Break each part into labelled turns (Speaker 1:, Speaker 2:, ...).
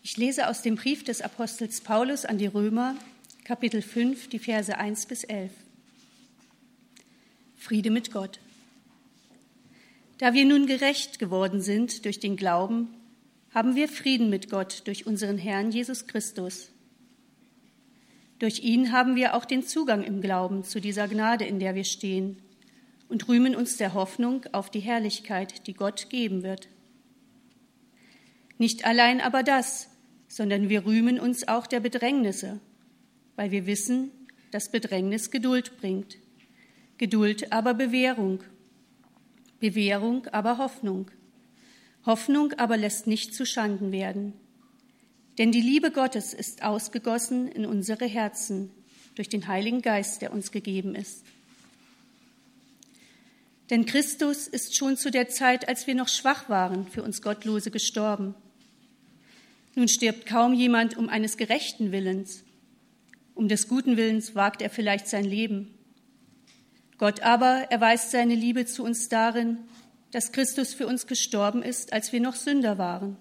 Speaker 1: Ich lese aus dem Brief des Apostels Paulus an die Römer, Kapitel 5, die Verse 1 bis 11. Friede mit Gott. Da wir nun gerecht geworden sind durch den Glauben, haben wir Frieden mit Gott durch unseren Herrn Jesus Christus. Durch ihn haben wir auch den Zugang im Glauben zu dieser Gnade, in der wir stehen, und rühmen uns der Hoffnung auf die Herrlichkeit, die Gott geben wird. Nicht allein aber das, sondern wir rühmen uns auch der Bedrängnisse, weil wir wissen, dass Bedrängnis Geduld bringt, Geduld aber Bewährung, Bewährung aber Hoffnung, Hoffnung aber lässt nicht zu Schanden werden. Denn die Liebe Gottes ist ausgegossen in unsere Herzen durch den Heiligen Geist, der uns gegeben ist. Denn Christus ist schon zu der Zeit, als wir noch schwach waren, für uns Gottlose gestorben. Nun stirbt kaum jemand um eines gerechten Willens. Um des guten Willens wagt er vielleicht sein Leben. Gott aber erweist seine Liebe zu uns darin, dass Christus für uns gestorben ist, als wir noch Sünder waren.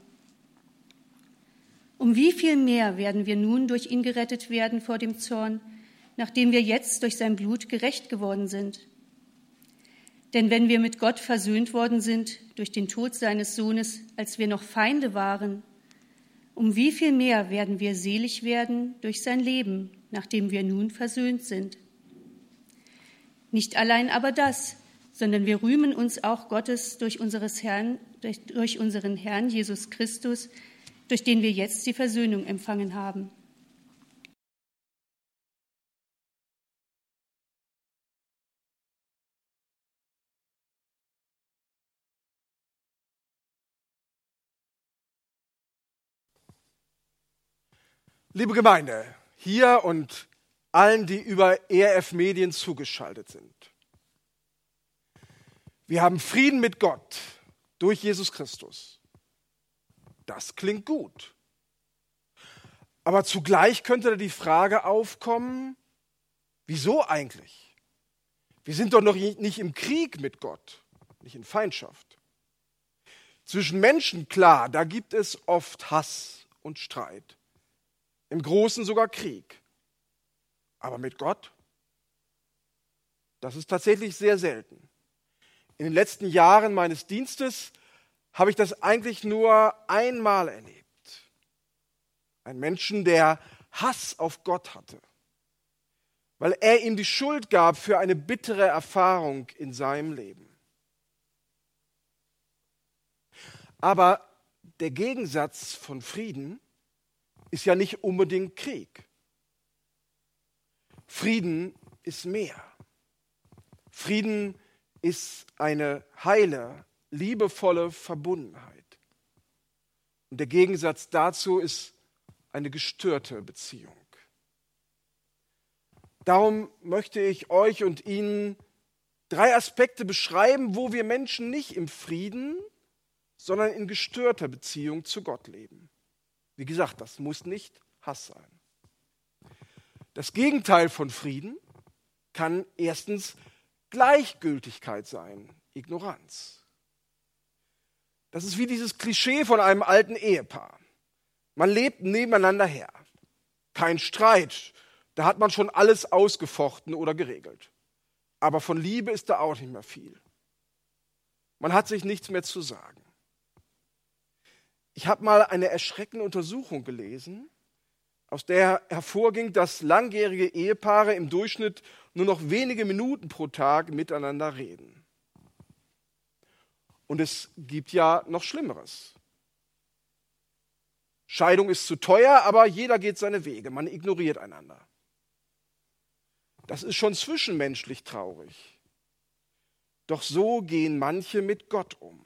Speaker 1: Um wie viel mehr werden wir nun durch ihn gerettet werden vor dem Zorn, nachdem wir jetzt durch sein Blut gerecht geworden sind? Denn wenn wir mit Gott versöhnt worden sind durch den Tod seines Sohnes, als wir noch Feinde waren, um wie viel mehr werden wir selig werden durch sein Leben, nachdem wir nun versöhnt sind? Nicht allein aber das, sondern wir rühmen uns auch Gottes durch unseren Herrn Jesus Christus, durch den wir jetzt die Versöhnung empfangen haben.
Speaker 2: Liebe Gemeinde, hier und allen, die über ERF Medien zugeschaltet sind. Wir haben Frieden mit Gott durch Jesus Christus. Das klingt gut. Aber zugleich könnte da die Frage aufkommen, wieso eigentlich? Wir sind doch noch nicht im Krieg mit Gott, nicht in Feindschaft. Zwischen Menschen, klar, da gibt es oft Hass und Streit. Im Großen sogar Krieg. Aber mit Gott? Das ist tatsächlich sehr selten. In den letzten Jahren meines Dienstes habe ich das eigentlich nur einmal erlebt. Ein Menschen, der Hass auf Gott hatte, weil er ihm die Schuld gab für eine bittere Erfahrung in seinem Leben. Aber der Gegensatz von Frieden ist ja nicht unbedingt Krieg. Frieden ist mehr. Frieden ist eine heile, liebevolle Verbundenheit. Und der Gegensatz dazu ist eine gestörte Beziehung. Darum möchte ich euch und Ihnen 3 Aspekte beschreiben, wo wir Menschen nicht im Frieden, sondern in gestörter Beziehung zu Gott leben. Wie gesagt, das muss nicht Hass sein. Das Gegenteil von Frieden kann erstens Gleichgültigkeit sein, Ignoranz. Das ist wie dieses Klischee von einem alten Ehepaar. Man lebt nebeneinander her. Kein Streit, da hat man schon alles ausgefochten oder geregelt. Aber von Liebe ist da auch nicht mehr viel. Man hat sich nichts mehr zu sagen. Ich habe mal eine erschreckende Untersuchung gelesen, aus der hervorging, dass langjährige Ehepaare im Durchschnitt nur noch wenige Minuten pro Tag miteinander reden. Und es gibt ja noch Schlimmeres. Scheidung ist zu teuer, aber jeder geht seine Wege, man ignoriert einander. Das ist schon zwischenmenschlich traurig. Doch so gehen manche mit Gott um.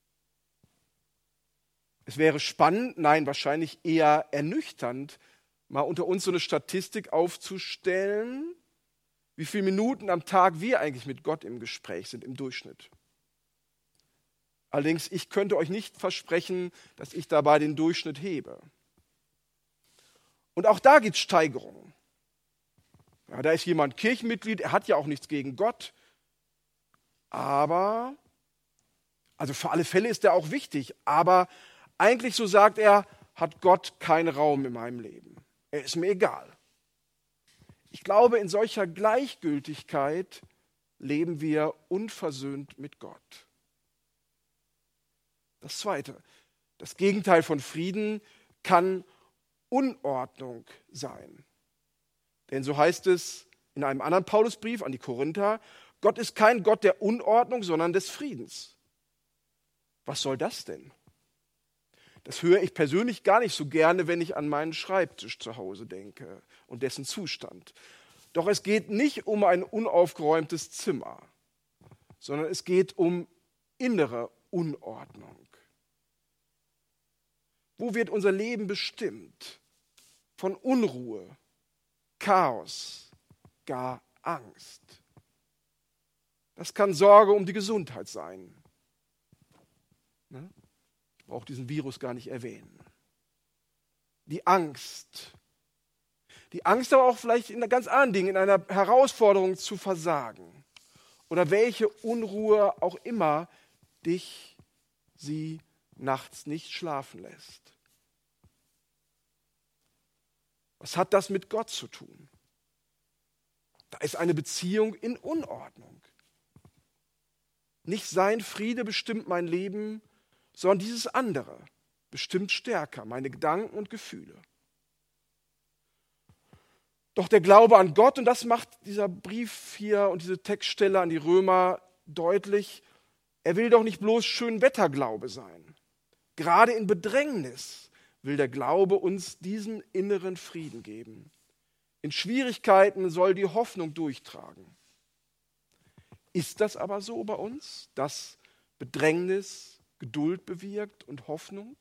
Speaker 2: Es wäre spannend, nein, wahrscheinlich eher ernüchternd, mal unter uns so eine Statistik aufzustellen, wie viele Minuten am Tag wir eigentlich mit Gott im Gespräch sind im Durchschnitt. Allerdings, ich könnte euch nicht versprechen, dass ich dabei den Durchschnitt hebe. Und auch da gibt es Steigerungen. Ja, da ist jemand Kirchenmitglied, er hat ja auch nichts gegen Gott, aber, also für alle Fälle ist er auch wichtig, aber eigentlich, so sagt er, hat Gott keinen Raum in meinem Leben. Er ist mir egal. Ich glaube, in solcher Gleichgültigkeit leben wir unversöhnt mit Gott. Das Zweite, das Gegenteil von Frieden kann Unordnung sein. Denn so heißt es in einem anderen Paulusbrief an die Korinther, Gott ist kein Gott der Unordnung, sondern des Friedens. Was soll das denn? Das höre ich persönlich gar nicht so gerne, wenn ich an meinen Schreibtisch zu Hause denke und dessen Zustand. Doch es geht nicht um ein unaufgeräumtes Zimmer, sondern es geht um innere Unordnung. Wo wird unser Leben bestimmt? Von Unruhe, Chaos, gar Angst. Das kann Sorge um die Gesundheit sein. Ich brauche diesen Virus gar nicht erwähnen. Die Angst. Die Angst aber auch vielleicht in ganz anderen Dingen, in einer Herausforderung zu versagen. Oder welche Unruhe auch immer sie nachts nicht schlafen lässt. Was hat das mit Gott zu tun? Da ist eine Beziehung in Unordnung. Nicht sein Friede bestimmt mein Leben, sondern dieses andere bestimmt stärker meine Gedanken und Gefühle. Doch der Glaube an Gott, und das macht dieser Brief hier und diese Textstelle an die Römer deutlich, er will doch nicht bloß Schönwetterglaube sein. Gerade in Bedrängnis will der Glaube uns diesen inneren Frieden geben. In Schwierigkeiten soll die Hoffnung durchtragen. Ist das aber so bei uns, dass Bedrängnis Geduld bewirkt und Hoffnung?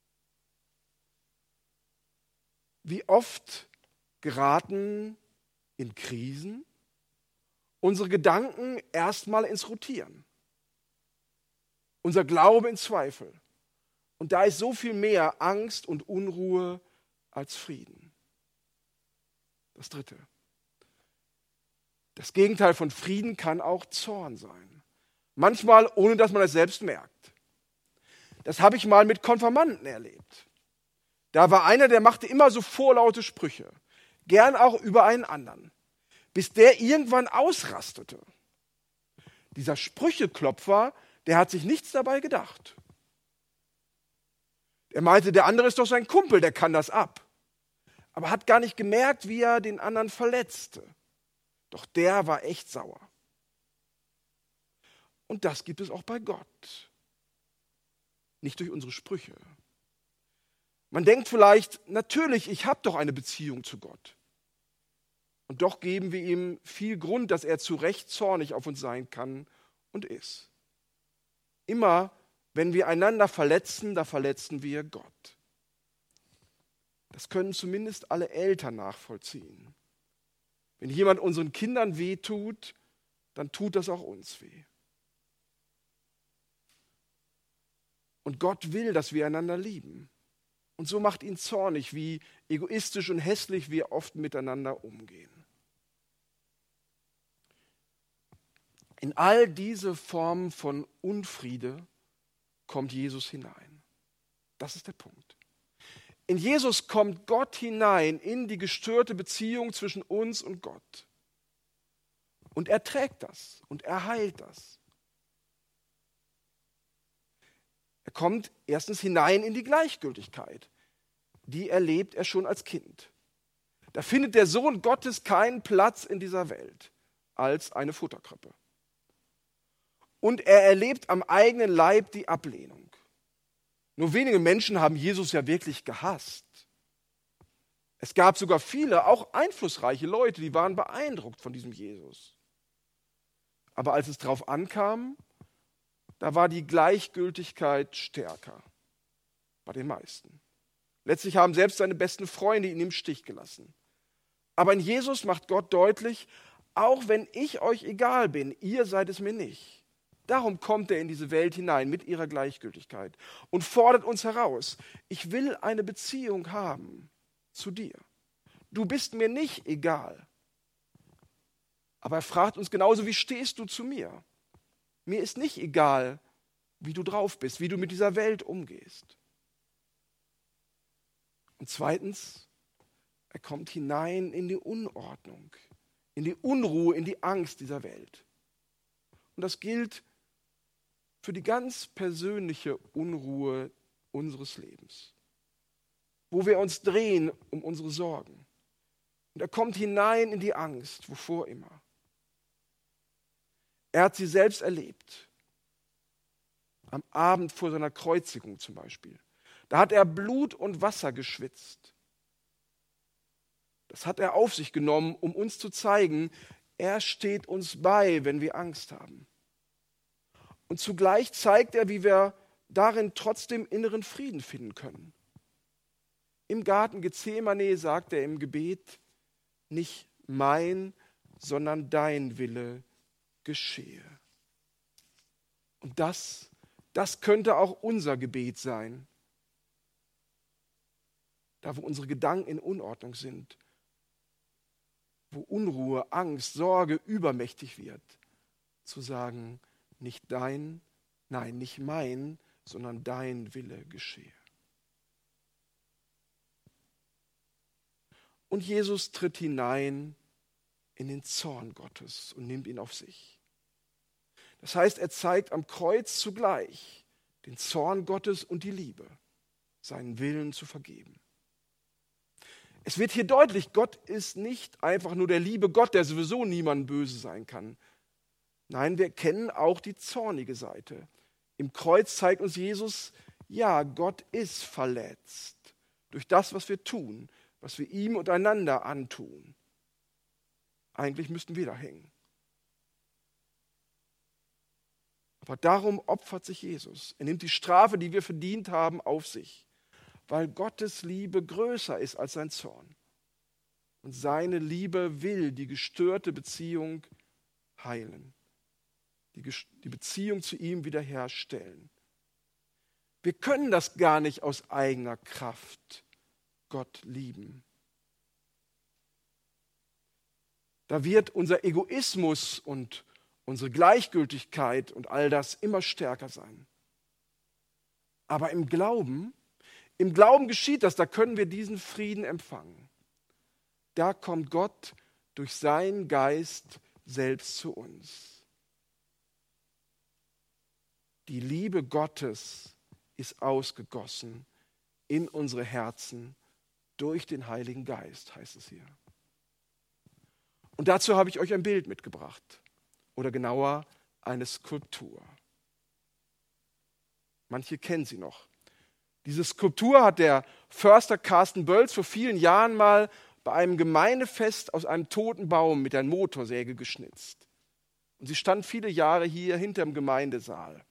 Speaker 2: Wie oft geraten in Krisen unsere Gedanken erstmal ins Rotieren, unser Glaube in Zweifel. Und da ist so viel mehr Angst und Unruhe als Frieden. Das Dritte. Das Gegenteil von Frieden kann auch Zorn sein. Manchmal, ohne dass man es selbst merkt. Das habe ich mal mit Konfirmanden erlebt. Da war einer, der machte immer so vorlaute Sprüche. Gern auch über einen anderen. Bis der irgendwann ausrastete. Dieser Sprücheklopfer, der hat sich nichts dabei gedacht. Er meinte, der andere ist doch sein Kumpel, der kann das ab. Aber hat gar nicht gemerkt, wie er den anderen verletzte. Doch der war echt sauer. Und das gibt es auch bei Gott. Nicht durch unsere Sprüche. Man denkt vielleicht, natürlich, ich habe doch eine Beziehung zu Gott. Und doch geben wir ihm viel Grund, dass er zu Recht zornig auf uns sein kann und ist. Immer, wenn wir einander verletzen, da verletzen wir Gott. Das können zumindest alle Eltern nachvollziehen. Wenn jemand unseren Kindern wehtut, dann tut das auch uns weh. Und Gott will, dass wir einander lieben. Und so macht ihn zornig, wie egoistisch und hässlich wir oft miteinander umgehen. In all diese Formen von Unfriede kommt Jesus hinein. Das ist der Punkt. In Jesus kommt Gott hinein in die gestörte Beziehung zwischen uns und Gott. Und er trägt das und er heilt das. Er kommt erstens hinein in die Gleichgültigkeit. Die erlebt er schon als Kind. Da findet der Sohn Gottes keinen Platz in dieser Welt als eine Futterkrippe. Und er erlebt am eigenen Leib die Ablehnung. Nur wenige Menschen haben Jesus ja wirklich gehasst. Es gab sogar viele, auch einflussreiche Leute, die waren beeindruckt von diesem Jesus. Aber als es drauf ankam, da war die Gleichgültigkeit stärker bei den meisten. Letztlich haben selbst seine besten Freunde ihn im Stich gelassen. Aber in Jesus macht Gott deutlich, auch wenn ich euch egal bin, ihr seid es mir nicht. Darum kommt er in diese Welt hinein mit ihrer Gleichgültigkeit und fordert uns heraus. Ich will eine Beziehung haben zu dir. Du bist mir nicht egal. Aber er fragt uns genauso, wie stehst du zu mir? Mir ist nicht egal, wie du drauf bist, wie du mit dieser Welt umgehst. Und zweitens, er kommt hinein in die Unordnung, in die Unruhe, in die Angst dieser Welt. Und das gilt für die ganz persönliche Unruhe unseres Lebens, wo wir uns drehen um unsere Sorgen. Und er kommt hinein in die Angst, wovor immer. Er hat sie selbst erlebt. Am Abend vor seiner Kreuzigung zum Beispiel. Da hat er Blut und Wasser geschwitzt. Das hat er auf sich genommen, um uns zu zeigen, er steht uns bei, wenn wir Angst haben. Und zugleich zeigt er, wie wir darin trotzdem inneren Frieden finden können. Im Garten Gethsemane sagt er im Gebet, nicht mein, sondern dein Wille geschehe. Und das könnte auch unser Gebet sein. Da, wo unsere Gedanken in Unordnung sind, wo Unruhe, Angst, Sorge übermächtig wird, zu sagen, nicht dein, nein, nicht mein, sondern dein Wille geschehe. Und Jesus tritt hinein in den Zorn Gottes und nimmt ihn auf sich. Das heißt, er zeigt am Kreuz zugleich den Zorn Gottes und die Liebe, seinen Willen zu vergeben. Es wird hier deutlich, Gott ist nicht einfach nur der liebe Gott, der sowieso niemandem böse sein kann. Nein, wir kennen auch die zornige Seite. Im Kreuz zeigt uns Jesus, ja, Gott ist verletzt durch das, was wir tun, was wir ihm und einander antun. Eigentlich müssten wir da hängen. Aber darum opfert sich Jesus. Er nimmt die Strafe, die wir verdient haben, auf sich, weil Gottes Liebe größer ist als sein Zorn. Und seine Liebe will die gestörte Beziehung heilen, die Beziehung zu ihm wiederherstellen. Wir können das gar nicht aus eigener Kraft, Gott lieben. Da wird unser Egoismus und unsere Gleichgültigkeit und all das immer stärker sein. Aber im Glauben geschieht das, da können wir diesen Frieden empfangen. Da kommt Gott durch seinen Geist selbst zu uns. Die Liebe Gottes ist ausgegossen in unsere Herzen durch den Heiligen Geist, heißt es hier. Und dazu habe ich euch ein Bild mitgebracht. Oder genauer, eine Skulptur. Manche kennen sie noch. Diese Skulptur hat der Förster Carsten Bölz vor vielen Jahren mal bei einem Gemeindefest aus einem toten Baum mit der Motorsäge geschnitzt. Und sie stand viele Jahre hier hinterm Gemeindesaal,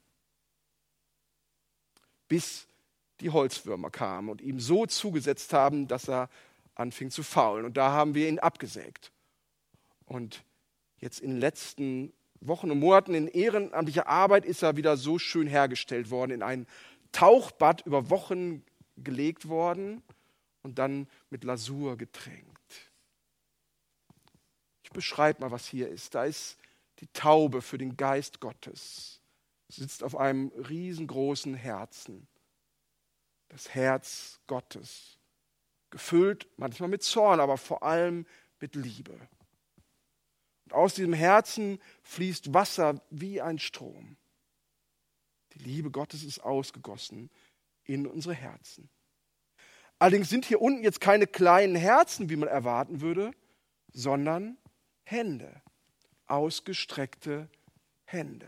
Speaker 2: bis die Holzwürmer kamen und ihm so zugesetzt haben, dass er anfing zu faulen. Und da haben wir ihn abgesägt. Und jetzt in den letzten Wochen und Monaten in ehrenamtlicher Arbeit ist er wieder so schön hergestellt worden, in ein Tauchbad über Wochen gelegt worden und dann mit Lasur getränkt. Ich beschreibe mal, was hier ist. Da ist die Taube für den Geist Gottes. Sie sitzt auf einem riesengroßen Herzen. Das Herz Gottes. Gefüllt manchmal mit Zorn, aber vor allem mit Liebe. Und aus diesem Herzen fließt Wasser wie ein Strom. Die Liebe Gottes ist ausgegossen in unsere Herzen. Allerdings sind hier unten jetzt keine kleinen Herzen, wie man erwarten würde, sondern Hände, ausgestreckte Hände.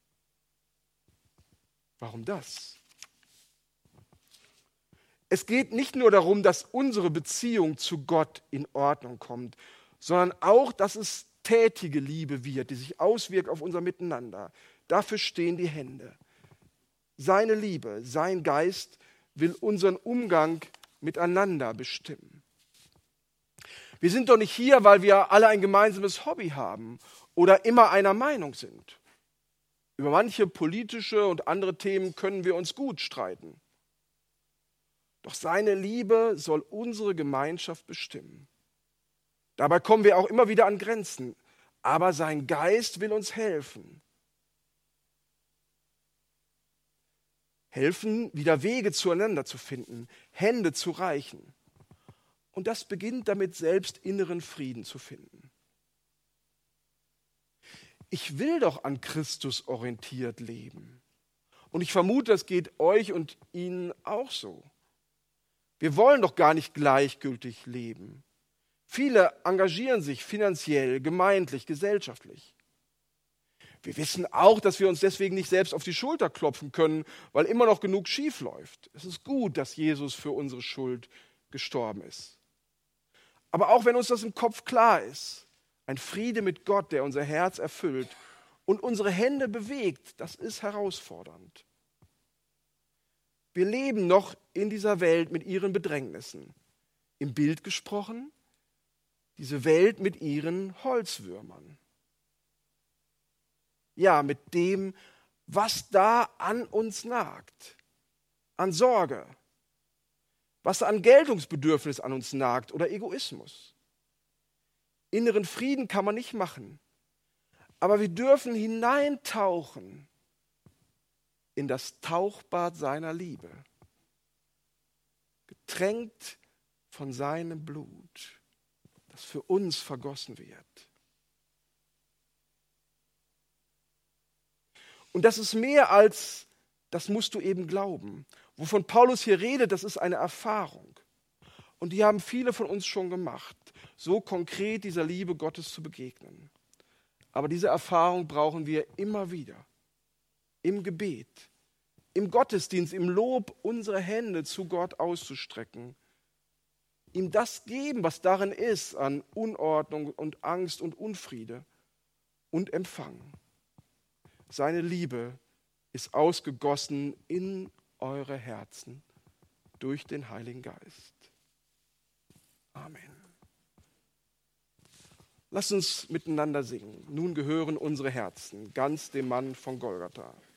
Speaker 2: Warum das? Es geht nicht nur darum, dass unsere Beziehung zu Gott in Ordnung kommt, sondern auch, dass es tätige Liebe wird, die sich auswirkt auf unser Miteinander. Dafür stehen die Hände. Seine Liebe, sein Geist will unseren Umgang miteinander bestimmen. Wir sind doch nicht hier, weil wir alle ein gemeinsames Hobby haben oder immer einer Meinung sind. Über manche politische und andere Themen können wir uns gut streiten. Doch seine Liebe soll unsere Gemeinschaft bestimmen. Dabei kommen wir auch immer wieder an Grenzen. Aber sein Geist will uns helfen. Helfen, wieder Wege zueinander zu finden, Hände zu reichen. Und das beginnt damit, selbst inneren Frieden zu finden. Ich will doch an Christus orientiert leben. Und ich vermute, das geht euch und Ihnen auch so. Wir wollen doch gar nicht gleichgültig leben. Viele engagieren sich finanziell, gemeindlich, gesellschaftlich. Wir wissen auch, dass wir uns deswegen nicht selbst auf die Schulter klopfen können, weil immer noch genug schief läuft. Es ist gut, dass Jesus für unsere Schuld gestorben ist. Aber auch wenn uns das im Kopf klar ist, ein Friede mit Gott, der unser Herz erfüllt und unsere Hände bewegt, das ist herausfordernd. Wir leben noch in dieser Welt mit ihren Bedrängnissen. Im Bild gesprochen, diese Welt mit ihren Holzwürmern. Ja, mit dem, was da an uns nagt, an Sorge, was an Geltungsbedürfnis an uns nagt oder Egoismus. Inneren Frieden kann man nicht machen, aber wir dürfen hineintauchen in das Tauchbad seiner Liebe, getränkt von seinem Blut, das für uns vergossen wird. Und das ist mehr als, das musst du eben glauben. Wovon Paulus hier redet, das ist eine Erfahrung. Und die haben viele von uns schon gemacht, so konkret dieser Liebe Gottes zu begegnen. Aber diese Erfahrung brauchen wir immer wieder. Im Gebet, im Gottesdienst, im Lob, unsere Hände zu Gott auszustrecken. Ihm das geben, was darin ist, an Unordnung und Angst und Unfriede und empfangen. Seine Liebe ist ausgegossen in eure Herzen durch den Heiligen Geist. Amen. Lasst uns miteinander singen. Nun gehören unsere Herzen ganz dem Mann von Golgatha.